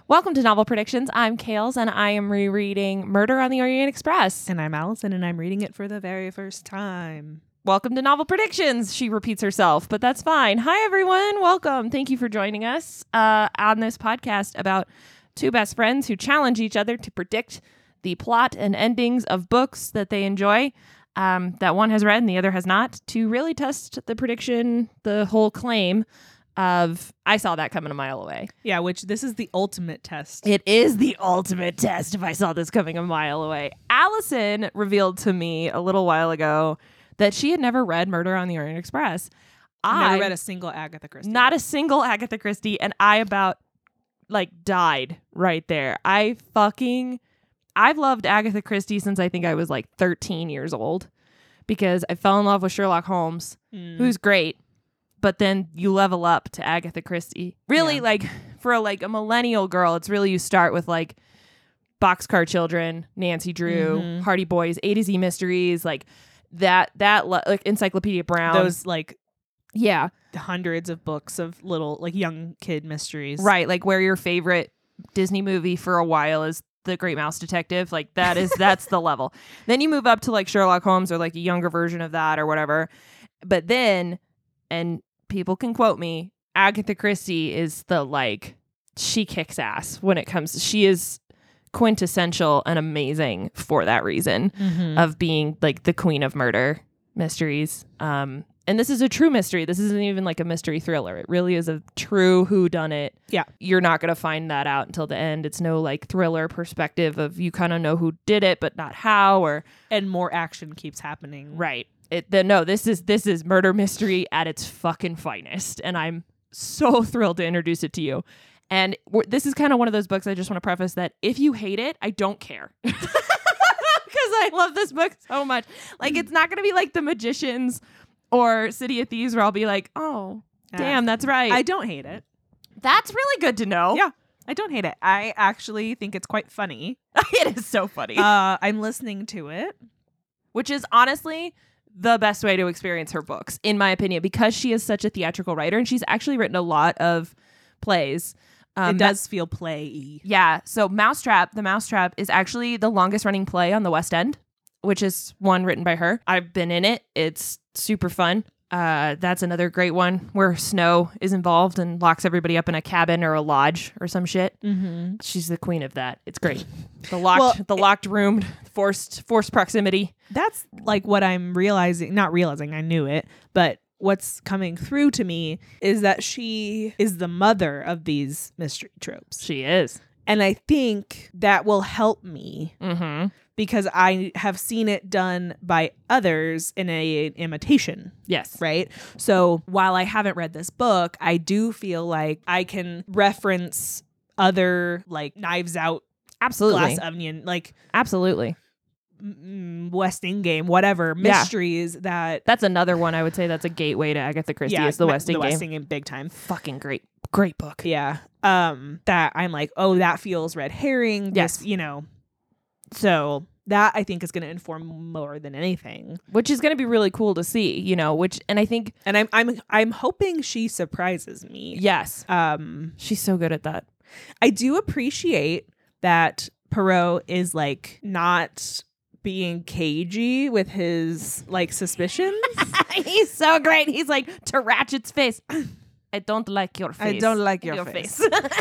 Welcome to Novel Predictions. I'm Kales, and I am rereading Murder on the Orient Express. And I'm Allison, and I'm reading it for the very first time. Welcome to Novel Predictions. She repeats herself, but that's fine. Hi, everyone. Welcome. Thank you for joining us on this podcast about two best friends who challenge each other to predict the plot and endings of books that they enjoy, that one has read and the other has not, to really test the prediction, the whole claim of I saw that coming a mile away. Yeah, which this is the ultimate test. It is the ultimate test if I saw this coming a mile away. Allison revealed to me a little while ago that she had never read Murder on the Orient Express. I never read a single Agatha Christie. Not a single Agatha Christie, and I about died right there. I've loved Agatha Christie since I think I was 13 years old because I fell in love with Sherlock Holmes, who's great. But then you level up to Agatha Christie. Really, for a millennial girl, it's really you start with Boxcar Children, Nancy Drew, Hardy Boys, A to Z Mysteries, that Encyclopedia Brown. Those hundreds of books of little young kid mysteries. Right, where your favorite Disney movie for a while is The Great Mouse Detective. That's the level. Then you move up to Sherlock Holmes or a younger version of that or whatever. But then, and people can quote me, Agatha Christie is she kicks ass when it comes. She is quintessential and amazing for that reason of being the queen of murder mysteries. And this is a true mystery. This isn't even a mystery thriller. It really is a true whodunit. Yeah. You're not going to find that out until the end. It's no thriller perspective of you kind of know who did it, but not how, and more action keeps happening. Right. This is murder mystery at its fucking finest, and I'm so thrilled to introduce it to you. And this is kind of one of those books I just want to preface that if you hate it, I don't care. Because I love this book so much. It's not going to be The Magicians or City of Thieves where I'll be oh, damn, that's right. I don't hate it. That's really good to know. Yeah, I don't hate it. I actually think it's quite funny. It is so funny. I'm listening to it. Which is honestly the best way to experience her books, in my opinion, because she is such a theatrical writer and she's actually written a lot of plays. It does feel play-y. Yeah. So The Mousetrap is actually the longest running play on the West End, which is one written by her. I've been in it. It's super fun. That's another great one where Snow is involved and locks everybody up in a cabin or a lodge or some shit. She's the queen of that. It's great. The locked room, forced proximity. That's what I'm realizing. Not realizing, I knew it, but what's coming through to me is that she is the mother of these mystery tropes. She is. And I think that will help me because I have seen it done by others in an imitation. Yes. Right? So while I haven't read this book, I do feel like I can reference other Knives Out, absolutely, Glass Onion, absolutely, West Endgame, whatever mysteries that's another one I would say that's a gateway to Agatha Christie. Is the West Endgame. The West Endgame, big time. Fucking great book. Yeah. That I'm that feels red herring. Yes. So that I think is going to inform more than anything, which is going to be really cool to see. And I think, and I'm hoping she surprises me. Yes. She's so good at that. I do appreciate that Poirot is not being cagey with his suspicions. He's so great. He's to Ratchet's face. I don't like your face. I don't like your face.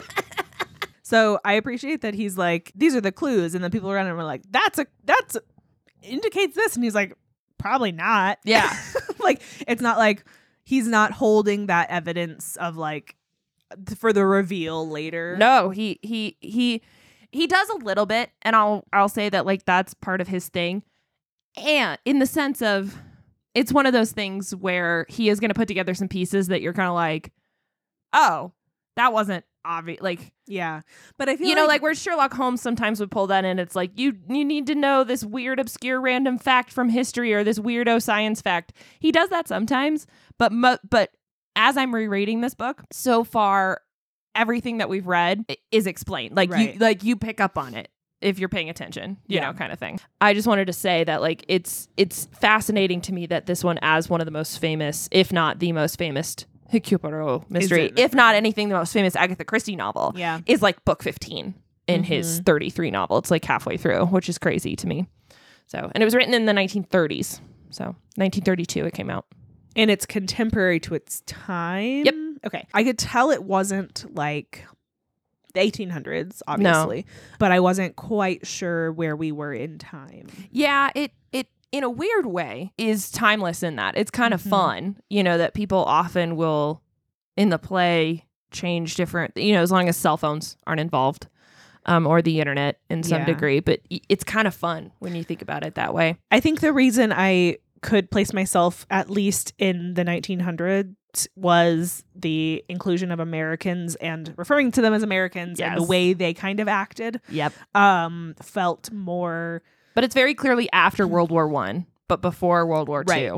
So I appreciate that he's these are the clues, and then people around him are that's indicates this, and he's probably not. Yeah. It's not he's not holding that evidence of for the reveal later. No, he does a little bit, and I'll say that that's part of his thing. And in the sense of it's one of those things where he is going to put together some pieces that you're kind of oh, that wasn't obvious. Yeah. But I feel where Sherlock Holmes sometimes would pull that in. It's you need to know this weird, obscure, random fact from history or this weirdo science fact. He does that sometimes, but as I'm rereading this book, so far, everything that we've read is explained. Right. You pick up on it if you're paying attention, you know, kind of thing. I just wanted to say that it's fascinating to me that this one, as one of the most famous, if not the most famous Hercule Poirot mystery, if not anything, the most famous Agatha Christie novel, Yeah. is like book 15 in his 33 novel. It's like halfway through, which is crazy to me. So, and it was written in the 1930s. So 1932 it came out. And it's contemporary to its time. Yep. Okay. I could tell it wasn't like the 1800s, obviously, but I wasn't quite sure where we were in time. Yeah, it in a weird way is timeless in that. It's kind of fun, you know, that people often will in the play change different, you know, as long as cell phones aren't involved. Or the internet in some degree, but it's kind of fun when you think about it that way. I think the reason I could place myself at least in the 1900s was the inclusion of Americans and referring to them as Americans and the way they kind of acted. Yep. Felt more. But it's very clearly after World War I, but before World War II.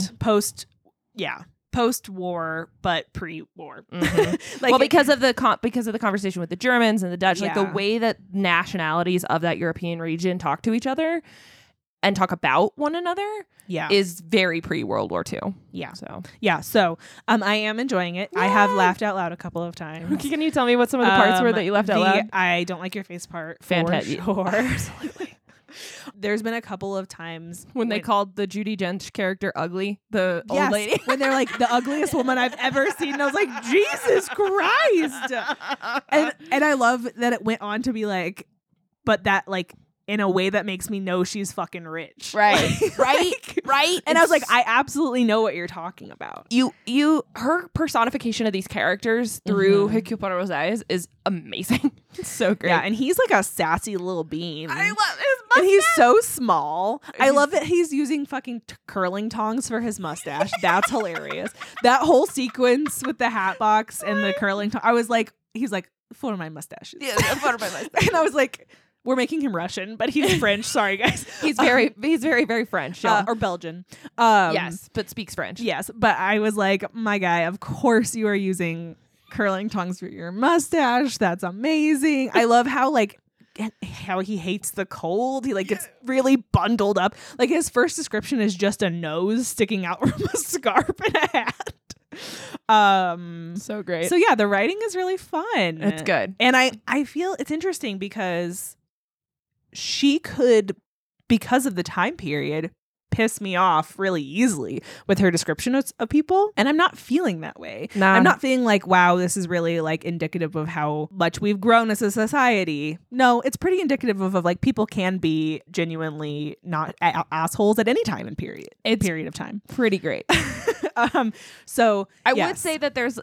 Post-war, but pre-war. Like, well, because of the conversation with the Germans and the Dutch, like the way that nationalities of that European region talk to each other and talk about one another is very pre-World War II. Yeah. So I am enjoying it. Yay! I have laughed out loud a couple of times. Can you tell me what some of the parts were that you laughed out loud? I don't like your face part. Fantastic. For sure. Absolutely. There's been a couple of times when they called the Judi Dench character ugly, the old lady. When they're like the ugliest woman I've ever seen. And I was like, Jesus Christ. And I love that it went on to be like, but that like in a way that makes me know she's fucking rich. Right. Right. And I was like, I absolutely know what you're talking about. Her personification of these characters through Hercule Poirot's eyes is amazing. It's so great. Yeah, and he's like a sassy little bean. I love his mustache. And he's so small. I love that he's using fucking curling tongs for his mustache. That's hilarious. That whole sequence with the hat box and the curling tong. I was like, he's like, for my mustaches. Yeah, for my mustache. And I was like, we're making him Russian, but he's French. Sorry, guys. He's very, very French. Or Belgian. Yes, but speaks French. Yes, but I was like, my guy, of course you are using curling tongs for your mustache. That's amazing. I love how he hates the cold. He gets really bundled up. Like his first description is just a nose sticking out from a scarf and a hat. So great. So yeah, the writing is really fun. It's good. And I feel it's interesting because she could, because of the time period, piss me off really easily with her description of people, and I'm not feeling that way. I'm not feeling like, wow, this is really like indicative of how much we've grown as a society. No, it's pretty indicative of like people can be genuinely not assholes at any time in period of time. Pretty great. So I would say that there's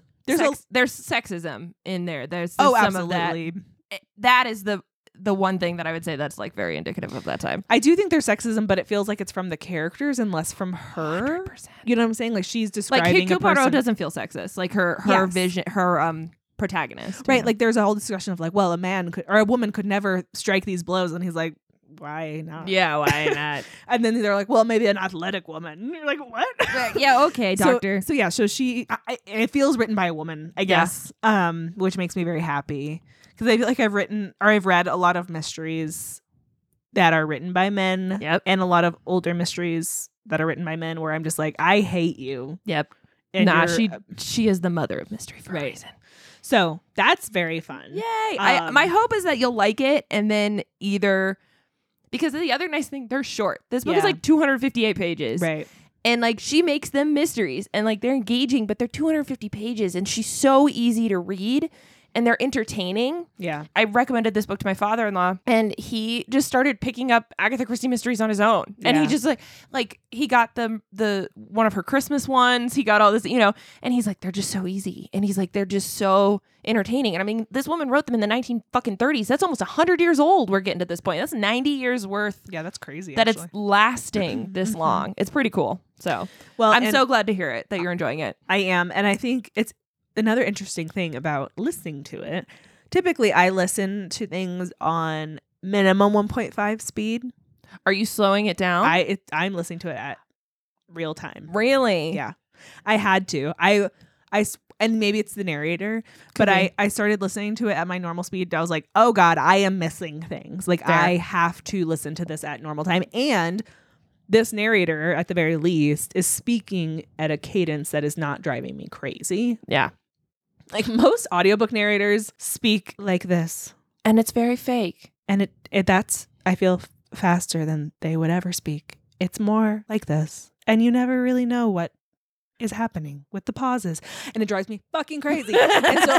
sexism in there. There's some absolutely. of that. That is the one thing that I would say that's like very indicative of that time. I do think there's sexism, but it feels like it's from the characters and less from her. 100%. You know what I'm saying? Like she's describing like Hercule a person. Poirot doesn't feel sexist. Like her vision, her protagonist. Right. Like there's a whole discussion of like, well, a man could or a woman could never strike these blows, and he's like, why not? Yeah, why not? And then they're like, well, maybe an athletic woman. And you're like, what? Yeah, okay, doctor. So she, it feels written by a woman, I guess, which makes me very happy. Because I feel like I've read a lot of mysteries that are written by men. Yep. And a lot of older mysteries that are written by men where I'm just like, I hate you. Yep. And she is the mother of mystery for a reason. So that's very fun. Yay. My hope is that you'll like it, and then either, because the other nice thing, they're short. This book is like 258 pages. Right. And like she makes them mysteries, and like they're engaging, but they're 250 pages, and she's so easy to read. And they're entertaining. Yeah. I recommended this book to my father-in-law, and he just started picking up Agatha Christie mysteries on his own. And he just like he got the one of her Christmas ones. He got all this, and he's like, they're just so easy. And he's like, they're just so entertaining. And I mean, this woman wrote them in the 1930s. That's almost 100 years old. We're getting to this point. That's 90 years worth. Yeah, that's crazy. That it's lasting this long. It's pretty cool. So, well, I'm so glad to hear it, that you're enjoying it. I am. And I think it's another interesting thing about listening to it. Typically, I listen to things on minimum 1.5 speed. Are you slowing it down? I'm listening to it at real time. Really? Yeah. I had to. And maybe it's the narrator, but I started listening to it at my normal speed. I was like, oh God, I am missing things. Like I have to listen to this at normal time. And this narrator, at the very least, is speaking at a cadence that is not driving me crazy. Yeah. Like most audiobook narrators speak like this. And it's very fake. And that's, I feel, faster than they would ever speak. It's more like this. And you never really know what is happening with the pauses. And it drives me fucking crazy. And so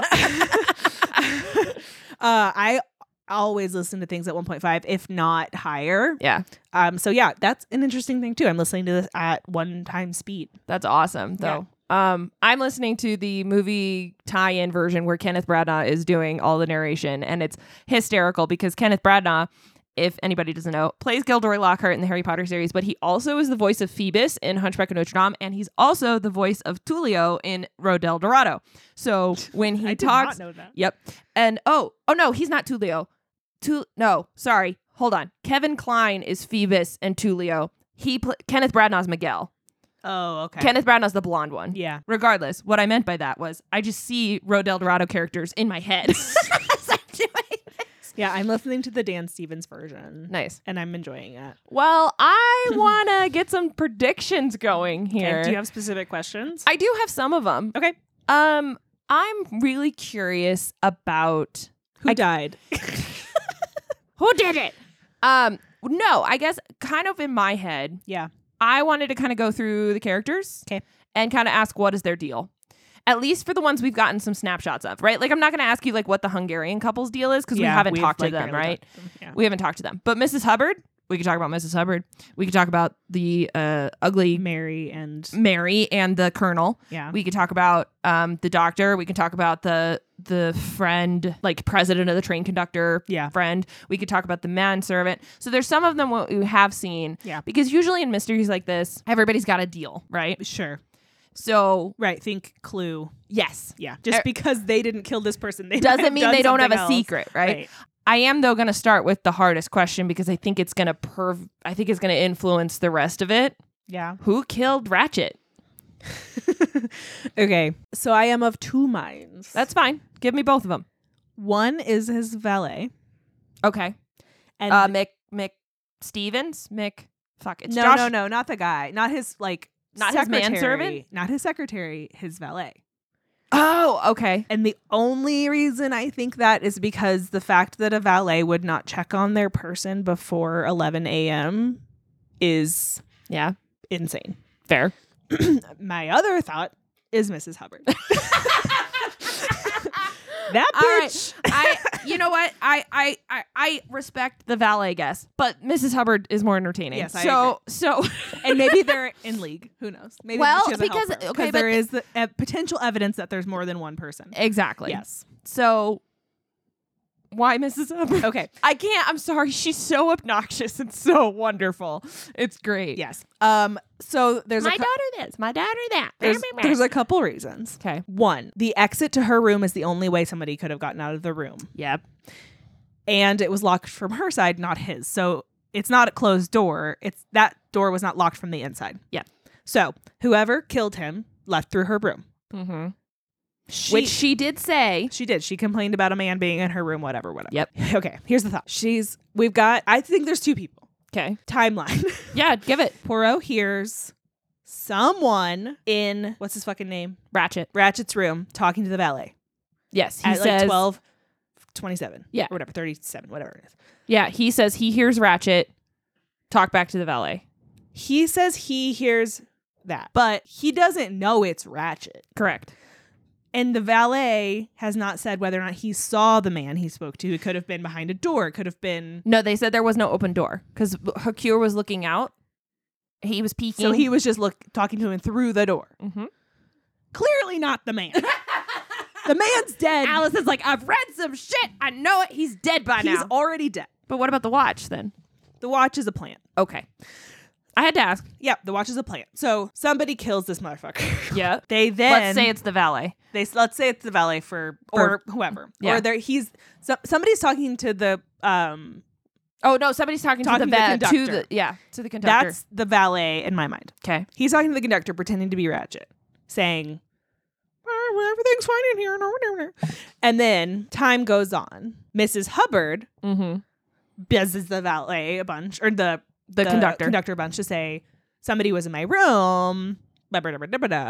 I always listen to things at 1.5, if not higher. Yeah. So yeah, that's an interesting thing too. I'm listening to this at 1 time speed. That's awesome, though. I'm listening to the movie tie-in version where Kenneth Branagh is doing all the narration, and it's hysterical because Kenneth Branagh, if anybody doesn't know, plays Gilderoy Lockhart in the Harry Potter series, but he also is the voice of Phoebus in Hunchback of Notre Dame, and he's also the voice of Tullio in Road del Dorado. So when he I talks, did not know that. yep, and oh no, he's not Tullio. No, sorry, hold on. Kevin Kline is Phoebus and Tullio. Kenneth Branagh's Miguel. Oh, okay. Kenneth Branagh's the blonde one. Yeah. Regardless, what I meant by that was I just see Road del Dorado characters in my head. Yeah, I'm listening to the Dan Stevens version. Nice. And I'm enjoying it. Well, I want to get some predictions going here. Okay, do you have specific questions? I do have some of them. Okay. I'm really curious about Who died? who did it. No, I guess kind of in my head, Yeah. I wanted to kind of go through the characters. Okay. And kind of ask what is their deal. At least for the ones we've gotten some snapshots of, right? Like, I'm not going to ask you, like, what the Hungarian couple's deal is, because we haven't talked to them, right? Yeah. We haven't talked to them. But Mrs. Hubbard, we could talk about Mrs. Hubbard. We could talk about the ugly Mary and the Colonel. yeah. We could talk about the doctor. We could talk about the friend, like, president of the train conductor friend. We could talk about the manservant. So there's some of them what we have seen. Yeah. Because usually in mysteries like this, everybody's got a deal, right? Sure. So Right. Think Clue. yes. Yeah. Just because they didn't kill this person, they Doesn't mean they don't have a else. secret, right? I am though going to start with the hardest question because I think it's going to influence the rest of it. Yeah. Who killed Ratchet? Okay. So I am of 2 minds. That's fine. Give me both of them. One is his valet. Okay. And Mick Stevens? It's no, Josh. no, not the guy. Not his Not his manservant? Not his secretary, his valet. Oh, okay. And the only reason I think that is because the fact that a valet would not check on their person before 11 a.m. is Yeah. insane. Fair. My other thought is Mrs. Hubbard. That All right. bitch. You know what? I respect the valet guess, but Mrs. Hubbard is more entertaining. Yes, I agree. And maybe they're in league. Who knows? Maybe Well, she has a because- helper. okay, but- there is the potential evidence that there's more than one person. Exactly. Yes. So why Mrs. Hubbard? Okay. I can't. I'm sorry. She's so obnoxious and so wonderful. It's great. Yes. So there's My daughter this. My daughter that. there's a couple reasons. Okay. One, the exit to her room is the only way somebody could have gotten out of the room. Yep. And it was locked from her side, not his. So it's not a closed door. That door was not locked from the inside. Yeah. So whoever killed him left through her room. Mm-hmm. Which she did say. She did. She complained about a man being in her room, whatever. Yep. Okay, here's the thought. I think there's 2 people. Okay. Timeline. Yeah, give it. Poirot hears someone in, what's his fucking name? Ratchet's room talking to the valet. Yes. He At says, like 12:27. Yeah. Or whatever, 37, whatever it is. Yeah, he says he hears Ratchet talk back to the valet. He says he hears that, but he doesn't know it's Ratchet. Correct. And the valet has not said whether or not he saw the man he spoke to. It could have been behind a door. It could have been... No, they said there was no open door because Hakure was looking out. He was peeking. So he was just talking to him through the door. Mm-hmm. Clearly not the man. The man's dead. Alice is like, I've read some shit. I know it. He's dead by He's now. already dead. But what about the watch then? The watch is a plant. Okay. I had to ask. Yeah, the watch is a plant. So somebody kills this motherfucker. Yeah. They then... Let's say it's the valet. Let's say it's the valet or whoever. Yeah. Or somebody's talking to the... Oh, no, somebody's talking to the conductor. to the conductor. That's the valet in my mind. Okay. He's talking to the conductor pretending to be Ratchet, saying, everything's fine in here. And then time goes on. Mrs. Hubbard buzzes the valet a bunch, or the conductor a bunch to say, somebody was in my room, blah, blah, blah, blah, blah, blah.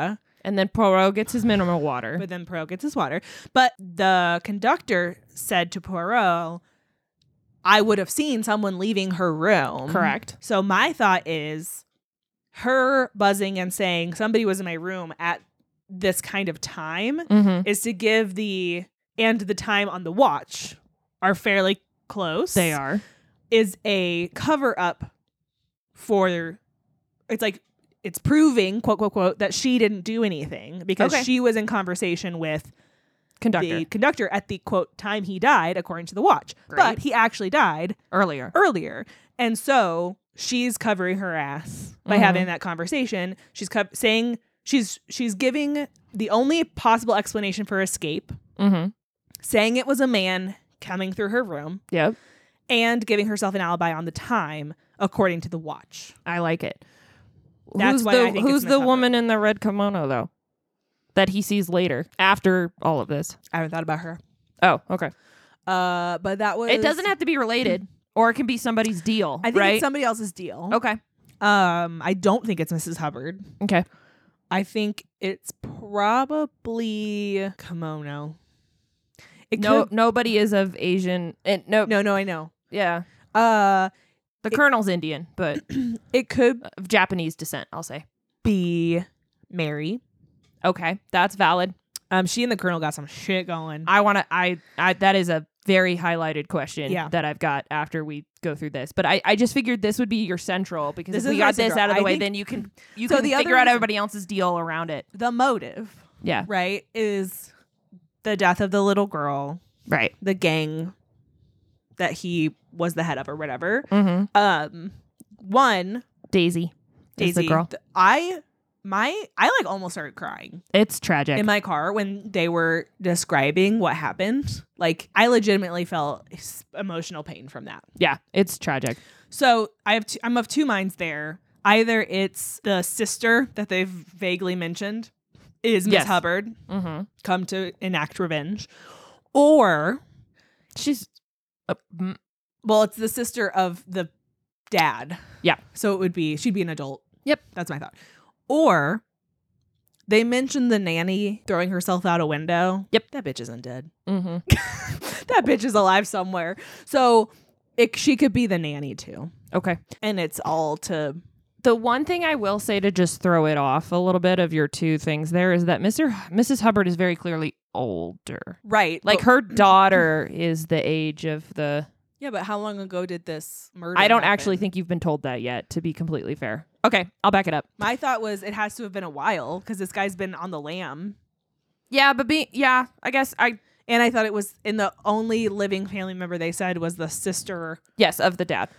And then Poirot gets his mineral water. But then Poirot gets his water. But the conductor said to Poirot, I would have seen someone leaving her room. Correct. So my thought is her buzzing and saying somebody was in my room at this kind of time is to give the time on the watch are fairly close. They are. Is a cover up for, it's like, it's proving, quote, quote, quote, that she didn't do anything because she was in conversation with the conductor at the, quote, time he died, according to the watch. Great. But he actually died earlier. And so she's covering her ass by having that conversation. She's saying she's giving the only possible explanation for escape, saying it was a man coming through her room. Yep. And giving herself an alibi on the time, according to the watch. I like it. That's why I think who's it's the Miss woman in the red kimono though? That he sees later after all of this. I haven't thought about her. Oh, okay. But that was. It doesn't have to be related, or it can be somebody's deal. I think right? it's somebody else's deal. Okay. I don't think it's Mrs. Hubbard. Okay. I think it's probably kimono. Nobody is of Asian. No, I know. Yeah. The Colonel's Indian, but it could of Japanese descent, I'll say. Be Mary. Okay, that's valid. She and the Colonel got some shit going. I that is a very highlighted question that I've got after we go through this. But I just figured this would be your central because if we got this out of the way, then you can figure out everybody else's deal around it. The motive, right, is the death of the little girl, right? The gang that he was the head of or whatever. One Daisy is the girl. I like almost started crying. It's tragic in my car when they were describing what happened. Like I legitimately felt emotional pain from that. Yeah, it's tragic. So I'm of two minds there. Either it's the sister that they've vaguely mentioned is Miss Hubbard come to enact revenge, or she's well, it's the sister of the dad. Yeah. So she'd be an adult. Yep. That's my thought. Or they mentioned the nanny throwing herself out a window. Yep. That bitch isn't dead. That bitch is alive somewhere. So she could be the nanny too. Okay. And it's all to... The one thing I will say to just throw it off a little bit of your two things there is that Mrs. Hubbard is very clearly older. Right. Like her daughter is the age of the... Yeah, but how long ago did this murder I don't happen? actually think you've been told that yet, to be completely fair. Okay, I'll back it up. My thought was it has to have been a while because this guy's been on the lam. Yeah, but I guess And I thought it was in the only living family member they said was the sister. Yes, of the dad.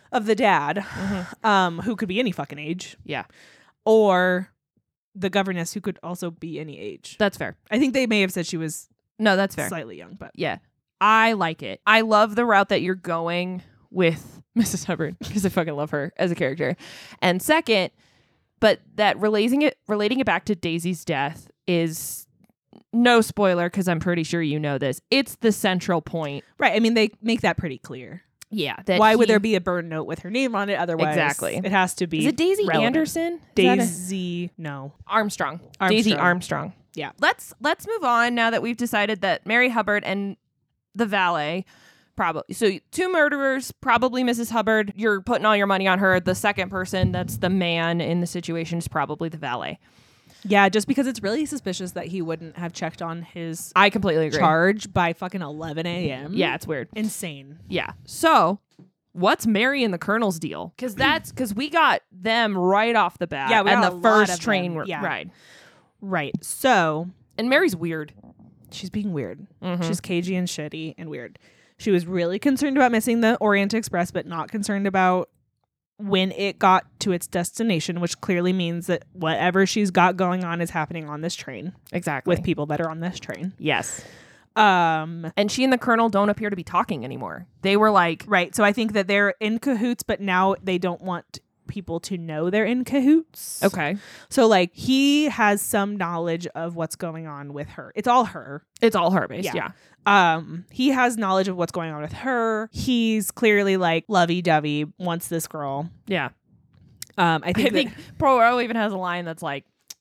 Who could be any fucking age. Yeah. Or the governess who could also be any age. That's fair. I think they may have said she was that's fair. Slightly young, but yeah. I like it. I love the route that you're going with Mrs. Hubbard because I fucking love her as a character. And second, but that relating it back to Daisy's death is no spoiler because I'm pretty sure you know this. It's the central point. Right. I mean, they make that pretty clear. Yeah. Why would there be a burn note with her name on it otherwise? Exactly. It has to be. Is it Daisy relevant. Anderson? Daisy, no. Armstrong. Daisy Armstrong. Yeah. Let's move on now that we've decided that Mary Hubbard and the valet, probably. So 2 murderers, probably Mrs. Hubbard. You're putting all your money on her. The second person, that's the man in the situation, is probably the valet. Yeah, just because it's really suspicious that he wouldn't have checked on his I completely agree. charge by fucking 11 a.m. Yeah, it's weird. Insane. Yeah. So what's Mary and the Colonel's deal? Because we got them right off the bat. Yeah, we and got the a first lot of train them. Yeah. ride. Right. So And Mary's weird. She's being weird. She's cagey and shitty and weird. She was really concerned about missing the Orient Express, but not concerned about when it got to its destination, which clearly means that whatever she's got going on is happening on this train. Exactly. With people that are on this train. Yes. And she and the Colonel don't appear to be talking anymore. They were like... Right. So I think that they're in cahoots, but now they don't want people to know they're in cahoots. Okay. So like he has some knowledge of what's going on with her. It's all her. It's all her based. Yeah. He has knowledge of what's going on with her. He's clearly like lovey-dovey, wants this girl. Yeah. I think Poirot even has a line that's like,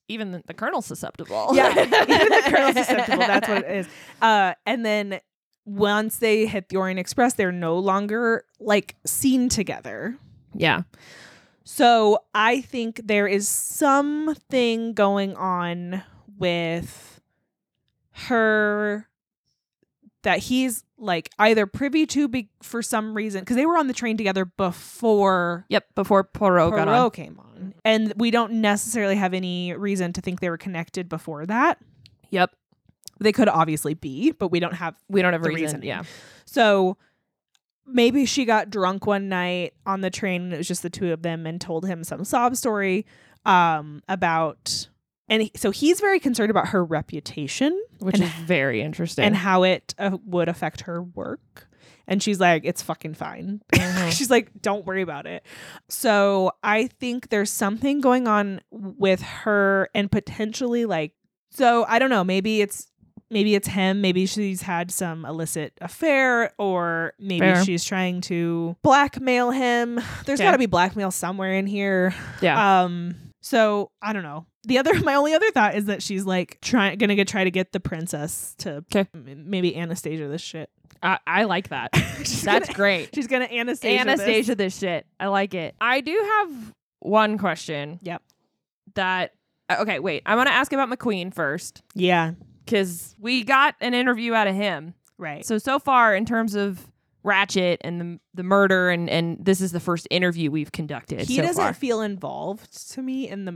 even the Colonel's susceptible. Yeah, even the Colonel's susceptible. That's what it is. And then once they hit the Orient Express, they're no longer like seen together. Yeah. So I think there is something going on with her that he's like either privy to for some reason, because they were on the train together before before Poirot got on. came on. And we don't necessarily have any reason to think they were connected before that. Yep. They could obviously be, but we don't have a reason. reasoning. Yeah. So maybe she got drunk one night on the train and it was just the two of them and told him some sob story about... And so he's very concerned about her reputation. Which is very interesting. And how it would affect her work. And she's like, it's fucking fine. Mm-hmm. She's like, don't worry about it. So I think there's something going on with her and potentially like... So I don't know. Maybe it's him. Maybe she's had some illicit affair, or maybe she's trying to blackmail him. There's got to be blackmail somewhere in here. Yeah. So I don't know. My only other thought is that she's like try to get the princess to maybe Anastasia this shit. I like that. That's great. She's gonna Anastasia this shit. I like it. I do have one question. Yep. Okay, wait. I want to ask about McQueen first. Yeah. Because we got an interview out of him. Right. So far, in terms of Ratchet and the murder, and this is the first interview we've conducted. He doesn't feel involved to me in the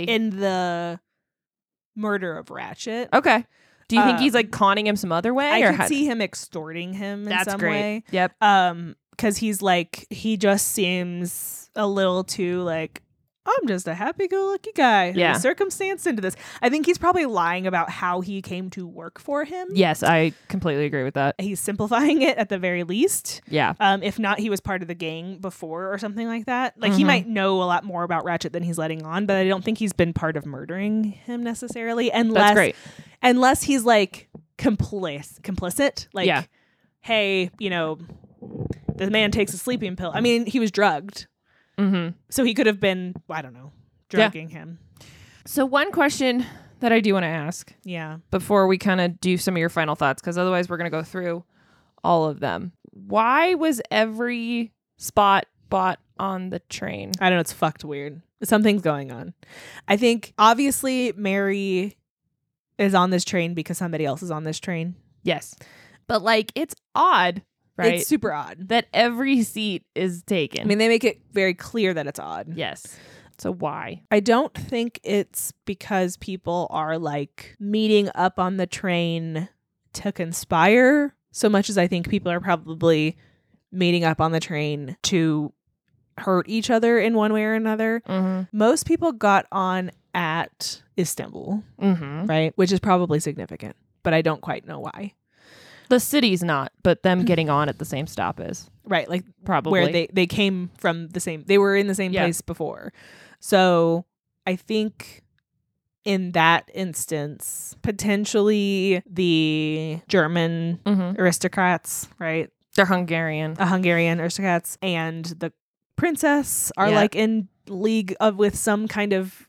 murder of Ratchet. Okay. Do you think he's like conning him some other way? I could see him extorting him in some way. Yep. Because he's like, he just seems a little too like, I'm just a happy-go-lucky guy who's circumstanced into this. I think he's probably lying about how he came to work for him. Yes, I completely agree with that. He's simplifying it at the very least. Yeah. If not, he was part of the gang before or something like that. Like, he might know a lot more about Ratchet than he's letting on, but I don't think he's been part of murdering him necessarily. That's great. Unless he's, like, complicit. Like, hey, the man takes a sleeping pill. I mean, he was drugged. Mm-hmm. So he could have been, I don't know, drugging him. So one question that I do want to ask before we kind of do some of your final thoughts, because otherwise we're going to go through all of them. Why was every spot bought on the train? I don't know. It's fucked weird. Something's going on. I think, obviously, Mary is on this train because somebody else is on this train. Yes. But, like, it's odd. Right? It's super odd that every seat is taken. I mean, they make it very clear that it's odd. Yes. So why? I don't think it's because people are like meeting up on the train to conspire so much as I think people are probably meeting up on the train to hurt each other in one way or another. Mm-hmm. Most people got on at Istanbul, right? Which is probably significant, but I don't quite know why. The city's not, but them getting on at the same stop is. Right, like probably where they came from they were in the same place before. So I think in that instance, potentially the German aristocrats, right? They're Hungarian. Hungarian aristocrats and the princess are like in league with some kind of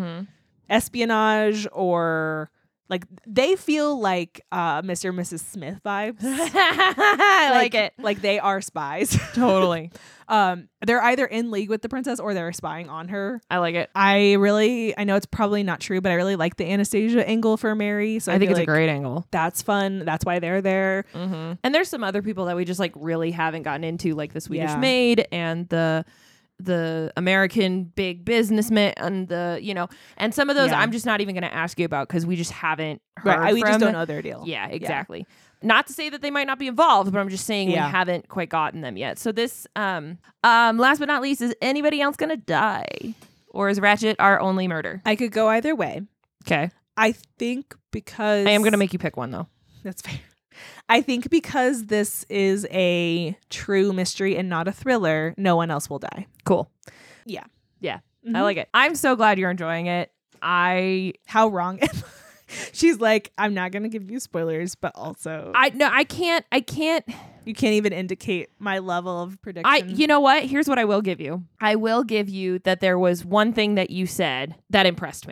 espionage, or like they feel like Mr. and Mrs. Smith vibes. I like it. Like they are spies. Totally. They're either in league with the princess or they're spying on her. I like it. I know it's probably not true, but I really like the Anastasia angle for Mary. So I think it's a great angle. That's fun. That's why they're there. Mm-hmm. And there's some other people that we just like really haven't gotten into, like the Swedish maid and the American big businessman and and some of those I'm just not even going to ask you about because we just haven't heard right. We from just don't know their deal. Yeah, exactly. Yeah. Not to say that they might not be involved, but I'm just saying we haven't quite gotten them yet. So this, last but not least, is anybody else going to die? Or is Ratchet our only murder? I could go either way. Okay. I think because... I am going to make you pick one, though. That's fair. I think because this is a true mystery and not a thriller, no one else will die. Cool. Yeah. Yeah. Mm-hmm. I like it. I'm so glad you're enjoying it. How wrong am I? She's like, I'm not going to give you spoilers, but also... I can't... You can't even indicate my level of prediction. You know what? Here's what I will give you. I will give you that there was one thing that you said that impressed me.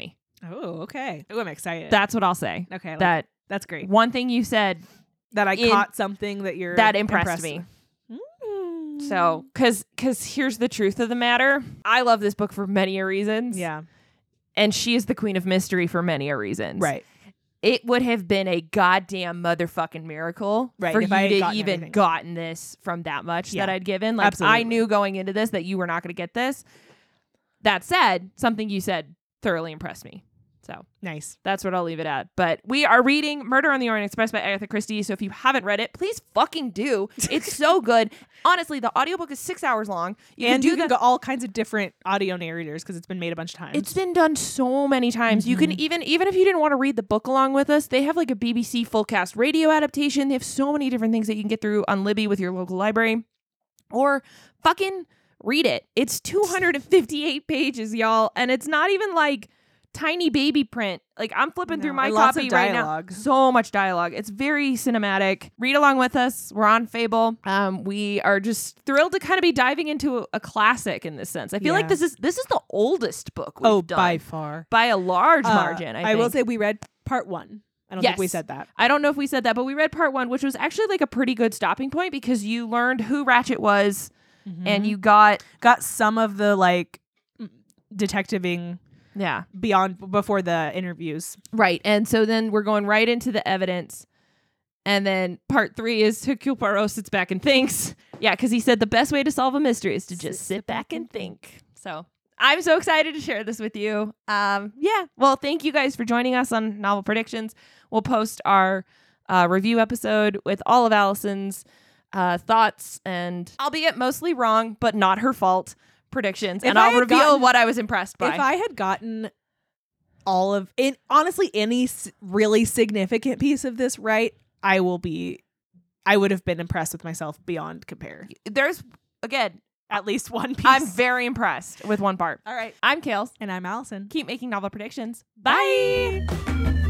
Oh, okay. Oh, I'm excited. That's what I'll say. okay. I like That it. That's great. one thing you said That I caught something that you're that impressed me. with. So, because here's the truth of the matter. I love this book for many reasons. Yeah. And she is the queen of mystery for many reasons. Right. It would have been a goddamn motherfucking miracle Right, for if you I had to gotten even everything. gotten this from that much Yeah, that I'd given. Like, absolutely. I knew going into this that you were not going to get this. That said, something you said thoroughly impressed me. So Nice. that's what I'll leave it at. But we are reading Murder on the Orient Express by Agatha Christie. So if you haven't read it, please fucking do. It's so good. Honestly, the audiobook is 6 hours long. You And can you can go all kinds of different audio narrators because it's been made a bunch of times. It's been done so many times. You can even if you didn't want to read the book along with us, they have like a BBC full cast radio adaptation. They have so many different things that you can get through on Libby with your local library. Or fucking read it. It's 258 pages, y'all. And it's not even like tiny baby print. Like I'm flipping through my and lots copy of right now. dialogue. So much dialogue. It's very cinematic. Read along with us. We're on Fable. We are just thrilled to kind of be diving into a classic in this sense. I feel like Yeah. this is the oldest book we've done by far. by a large margin. I will think. say we read part 1. I don't think we Yes. said that. I don't know if we said that, but we read part 1, which was actually like a pretty good stopping point because you learned who Ratchet was, and you got some of the like detectiving before the interviews. right. And so then we're going right into the evidence. And then part 3 is Hercule Poirot sits back and thinks. Yeah, because he said the best way to solve a mystery is to just sit back and think. So I'm so excited to share this with you. Yeah. Well, thank you guys for joining us on Novel Predictions. We'll post our review episode with all of Allison's thoughts and albeit mostly wrong, but not her fault predictions. And I'll reveal what I was impressed by. If I had gotten all of it, honestly, any really significant piece of this right, I would have been impressed with myself beyond compare. There's, again, At least one piece. I'm very impressed with one part. All right. I'm Kales. And I'm Allison. Keep making novel predictions. Bye.